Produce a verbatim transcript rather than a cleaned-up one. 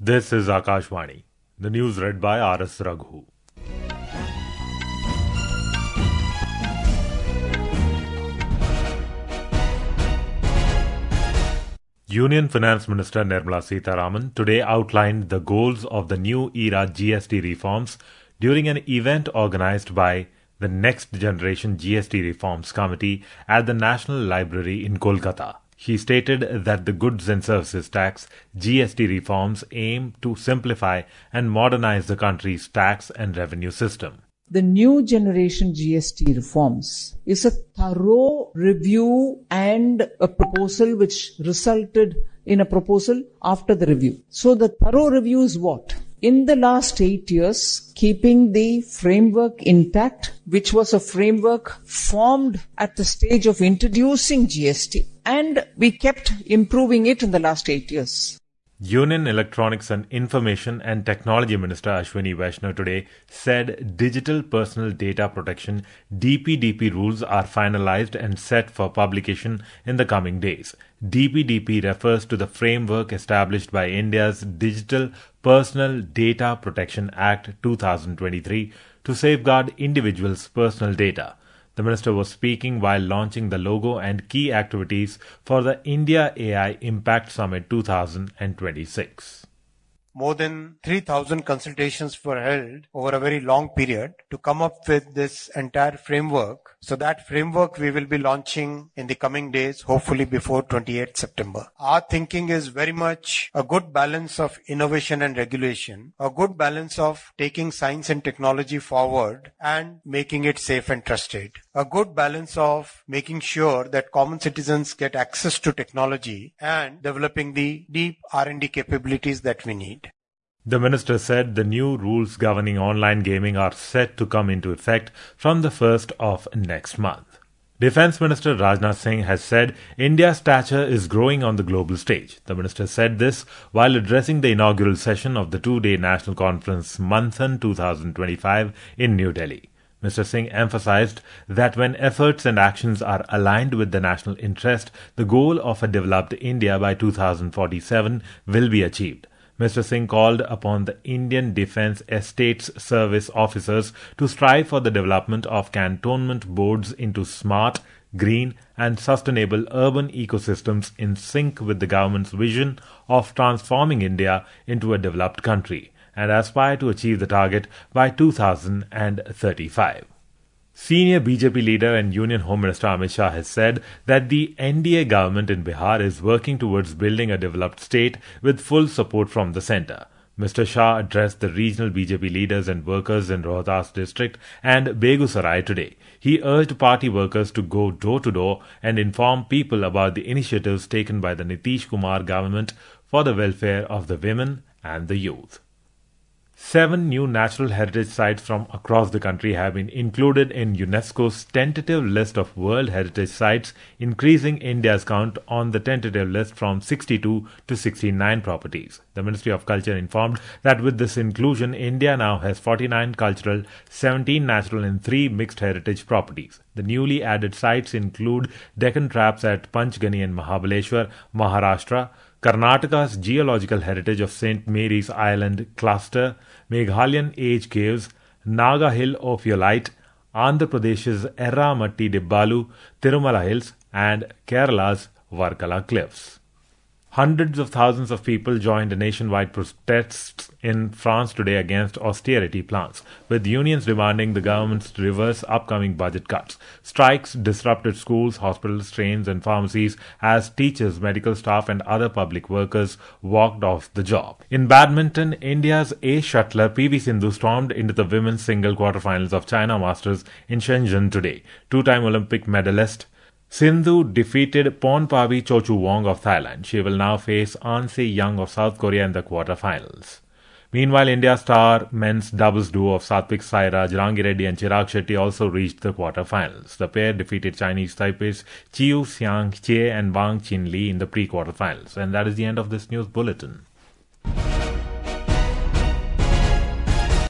This is Akashvani. The news read by R S Raghu. Union Finance Minister Nirmala Sitharaman today outlined the goals of the new era G S T reforms during an event organized by the Next Generation G S T Reforms Committee at the National Library in Kolkata. He stated that the Goods and Services Tax G S T reforms aim to simplify and modernize the country's tax and revenue system. The new generation G S T reforms is a thorough review and a proposal which resulted in a proposal after the review. So the thorough review is what? In the last eight years, keeping the framework intact, which was a framework formed at the stage of introducing G S T, and we kept improving it in the last eight years. Union Electronics and Information and Technology Minister Ashwini Vaishnaw today said Digital Personal Data Protection D P D P rules are finalized and set for publication in the coming days. D P D P refers to the framework established by India's Digital Personal Data Protection Act two thousand twenty-three to safeguard individuals' personal data. The minister was speaking while launching the logo and key activities for the India A I Impact Summit two thousand twenty-six. More than three thousand consultations were held over a very long period to come up with this entire framework. So that framework we will be launching in the coming days, hopefully before twenty-eighth September. Our thinking is very much a good balance of innovation and regulation, a good balance of taking science and technology forward and making it safe and trusted, a good balance of making sure that common citizens get access to technology and developing the deep R and D capabilities that we need. The minister said the new rules governing online gaming are set to come into effect from the first of next month. Defence Minister Rajnath Singh has said India's stature is growing on the global stage. The minister said this while addressing the inaugural session of the two-day national conference Manthan twenty twenty-five in New Delhi. Mister Singh emphasized that when efforts and actions are aligned with the national interest, the goal of a developed India by two thousand forty-seven will be achieved. Mister Singh called upon the Indian Defence Estates Service officers to strive for the development of cantonment boards into smart, green and sustainable urban ecosystems in sync with the government's vision of transforming India into a developed country and aspire to achieve the target by two thousand thirty-five. Senior B J P leader and Union Home Minister Amit Shah has said that the N D A government in Bihar is working towards building a developed state with full support from the centre. Mister Shah addressed the regional B J P leaders and workers in Rohtas district and Begusarai today. He urged party workers to go door to door and inform people about the initiatives taken by the Nitish Kumar government for the welfare of the women and the youth. Seven new natural heritage sites from across the country have been included in UNESCO's tentative list of World Heritage Sites, increasing India's count on the tentative list from sixty-two to sixty-nine properties. The Ministry of Culture informed that with this inclusion, India now has forty-nine cultural, seventeen natural and three mixed heritage properties. The newly added sites include Deccan Traps at Panchgani and Mahabaleshwar, Maharashtra, Karnataka's geological heritage of Saint Mary's Island cluster, Meghalayan age caves, Naga Hill ophiolite, Andhra Pradesh's Erramatti Dibbalu, Tirumala Hills and Kerala's Varkala cliffs. Hundreds of thousands of people joined nationwide protests in France today against austerity plans, with unions demanding the government to reverse upcoming budget cuts. Strikes disrupted schools, hospitals, trains and pharmacies as teachers, medical staff and other public workers walked off the job. In badminton, India's ace shuttler P V Sindhu stormed into the women's single quarterfinals of China Masters in Shenzhen today. Two-time Olympic medalist Sindhu defeated Pornpavi Chochuwong of Thailand. She will now face An Se Young of South Korea in the quarterfinals. Meanwhile, India's star men's doubles duo of Satvik Sairaj, Rangi Reddy and Chirag Shetty also reached the quarterfinals. The pair defeated Chinese Taipei's Chiu Xiang Chie and Wang Qinli in the pre-quarterfinals. And that is the end of this news bulletin.